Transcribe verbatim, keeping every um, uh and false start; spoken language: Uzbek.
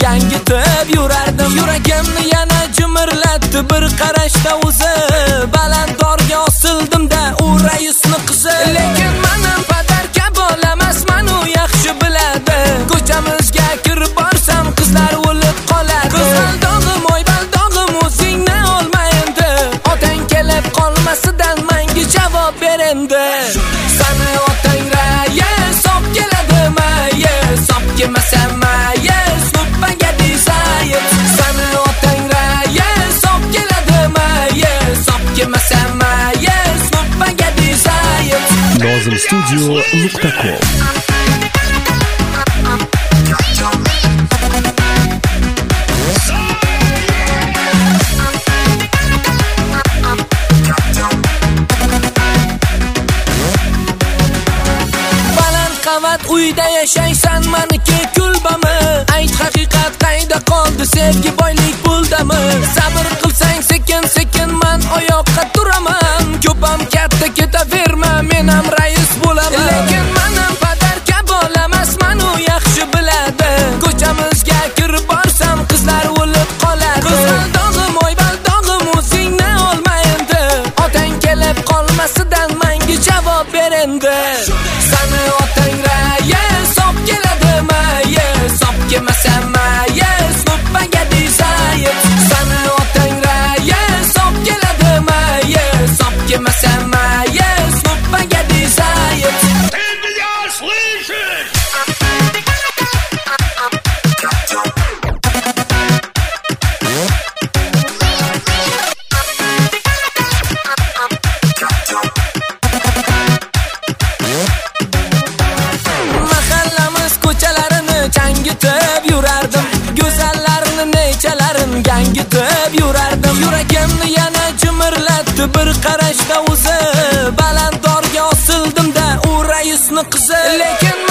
gangitib yurardim. Yuragimni yana jimirlatdi bir qarashda o'zi. Balandorga osildim-da u raisni qizi. Lekin mening padarka bo'lamasman, u yaxshi biladi. Ko'chamizga kirib borsam qizlar o'lib qoladi. Go'zal dog'im, oy baldog'im, o'zingni olma endi. Otang kelib qolmasidan menga javob ber endi. Sani otang rais, sop keladimi? Sop kelmasa mayis, suppaga desayib. Sani otang rais, sop keladimi? Sop kelmasa mayis, suppaga desayib. nozim studio nuqta com Uyda yashaysan meniki kulbami? Ayt haqiqat qayda qoldi, sevgi boylik puldami? Sabr qilsang sekin sekin men oyoqqa turaman. Ko'pam katta ketaverma, men ham rais bo'laman. Lekin mening padarka bo'lamasman, u yaxshi biladi. Ko'chamizga kirib borsam qizlar o'lib qoladi. Go'zal dog'im, oy baldog'im, o'zingni olma endi. Otang kelib qolmasidan menga javob ber endi. Sani otang sop keladimi? Sop kelmasa mayis, suppaga desayib. Sani otang rais, sop keladimi? Sop kelmasa mayis, suppaga desayib. Ты меня слышишь? Changitib yurardim, go'zallarni nechalarin gangitib yurardim. Yuragimni yana jimirlatdi bir qarashda o'zi. Balandorga osildim-da u raisni qizi. Lekin